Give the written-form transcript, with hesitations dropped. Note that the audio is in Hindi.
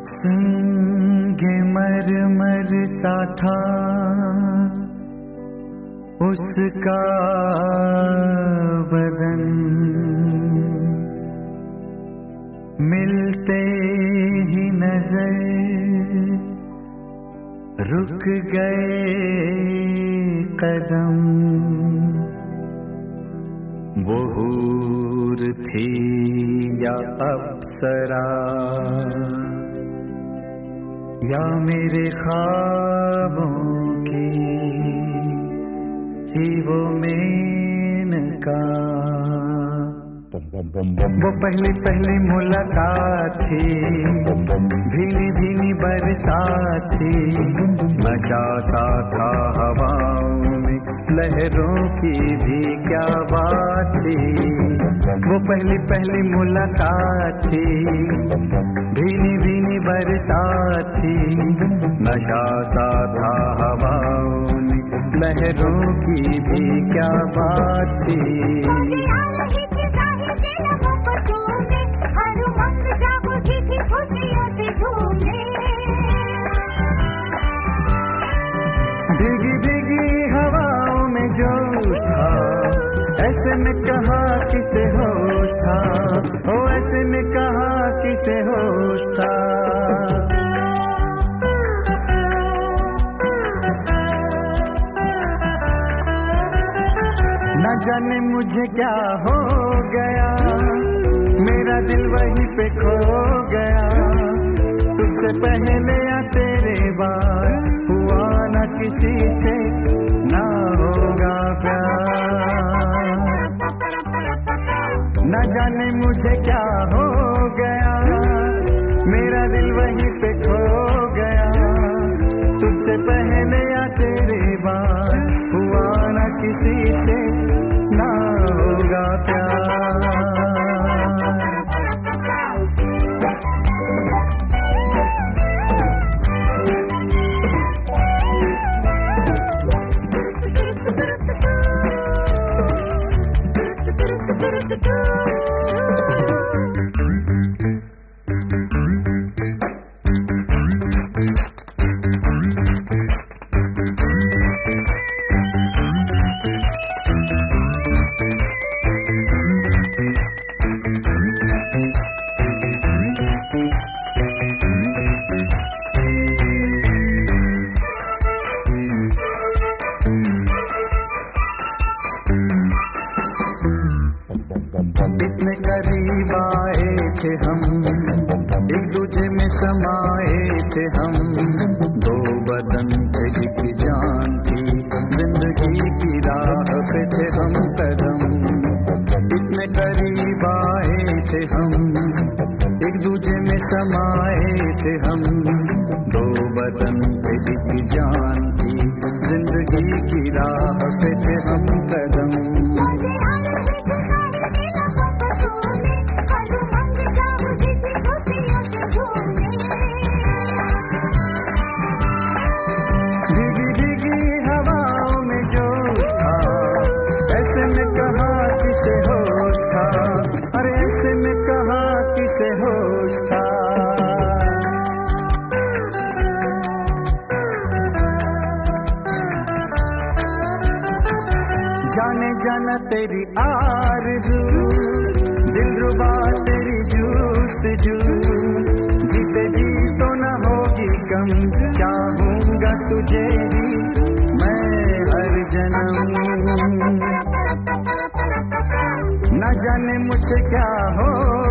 संगे मरमर सा था उसका बदन, मिलते ही नजर रुक गए कदम। वो हूर थी या अप्सरा या मेरे ख्वाबों की ही वो मेनका। वो पहली पहली मुलाकात थी, भीनी भीनी बरसात थी, नशा सा था हवाओं में, लहरों की भी क्या बात थी। वो पहली पहली मुलाकात थी, भीनी भीनी बरसात थी, नशा सा था हवाओं में, लहरों की भी क्या बात थी। भीगी भीगी हवाओं में जोश था, ऐसे में कहा किसे होश था, ओ ऐसे में कहा किसे होश था। न जाने मुझे क्या हो गया, मेरा दिल वहीं पे खो गया। तुझसे पहले या तेरे बाद हुआ न किसी से ना होगा प्यार। न जाने मुझे क्या हो गया, मेरा दिल वहीं पे खो गया। तुझसे पहले या तेरे बाद हुआ न किसी से ना होगा प्यार। इतने करीब आए थे हम, एक दूजे में समाए थे हम, दो बदन थे एक जान थी, जिंदगी की राह पे थे हम कदम। इतने करीब आए थे हम, एक दूजे में समाए थे हम, दो बदन थे एक जान थी, जिंदगी की राह पे थे हम कदम। जाने जाना तेरी आरज़ू, दिलरुबा तेरी जूस्तजू, जीते जी तो न होगी कम, चाहूंगा तुझे ही मैं हर जन्म। न जाने मुझे क्या हो